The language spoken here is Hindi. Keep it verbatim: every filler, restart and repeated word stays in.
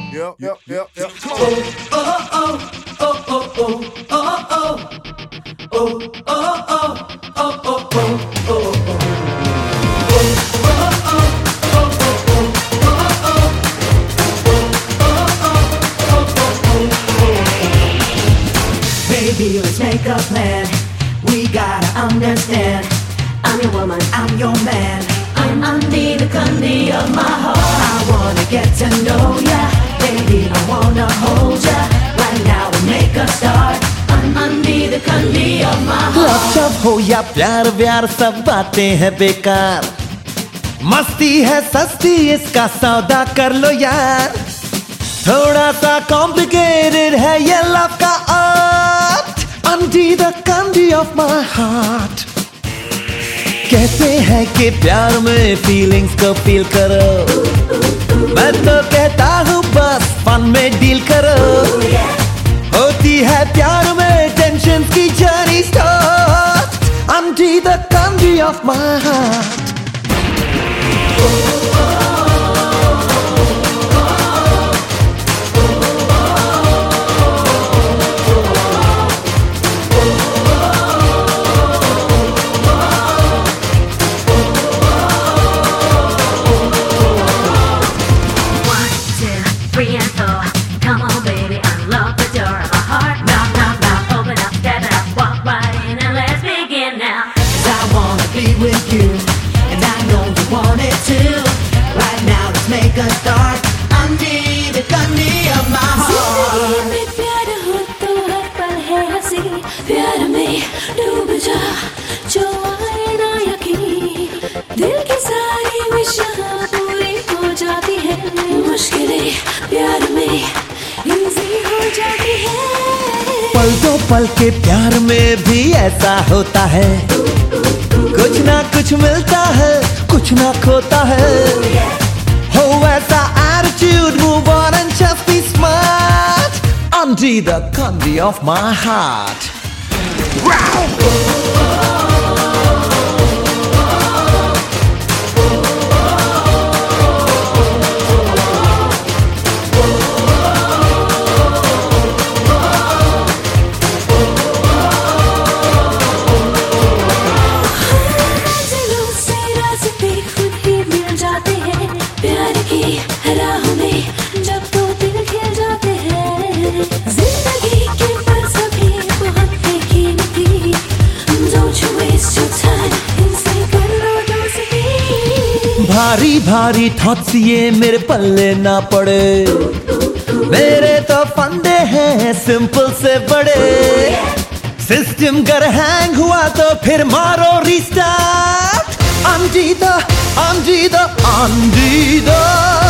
Yep, yep, yep, yep. Come Oh, on. oh, oh, oh, oh, oh, oh, oh. Oh, oh, oh, oh, oh, oh, oh. Baby, let's make a plan. We gotta understand. I'm your woman, I'm your man. I'm under the candy of my heart. I wanna get to know ya. Baby, I wanna hold ya. Right now we make a start. I'm under the candy of my heart. Love शव हो या प्यार व्यार सब बातें हैं बेकार. मस्ती है सस्ती इसका सौदा कर लो यार. थोड़ा सा कॉम्प्लिकेटेड है ये लव का art. Under the candy of my heart. कहते हैं कि प्यार में फीलिंग्स को फील करो. मैं तो कहता हूँ बस फन में डील करो. होती है प्यार में टेंशन की journey start. Under the candy of my heart. Come on, baby, unlock the door of my heart. Knock, knock, knock, open up, step it up, walk right in and let's begin now. 'Cause I wanna be with you, and I know you want it too. Right now, let's make a start. Under the candy of my heart. जिंदगी में प्यार हो तो हर पल है हंसी. प्यार में डूब जा, जो आए ना यकीन. दिल की सारी विशेषता पूरी हो जाती है. मुश्किलें प्यार में इजी हो जाती है. पल दो पल के प्यार में भी ऐसा होता है. कुछ ना कुछ मिलता है, कुछ ना खोता है. हो ऐसा attitude, move on and just be smart. Under the candy of my heart. दिलों से रास्ते खुद ही मिल जाते हैं. प्यार की राहों में जब तो दिल खिल जाते हैं. जिंदगी के पल सभी बहुत ही कीमती. Don't you waste your time, इनसे कर लो दोस्ती. भारी भारी थॉट्स ये मेरे पल्ले ना पड़े. मेरे तो फंडे हैं सिंपल से बड़े. सिस्टम कर हैंग हुआ तो फिर मारो restart. Under the, under the, under the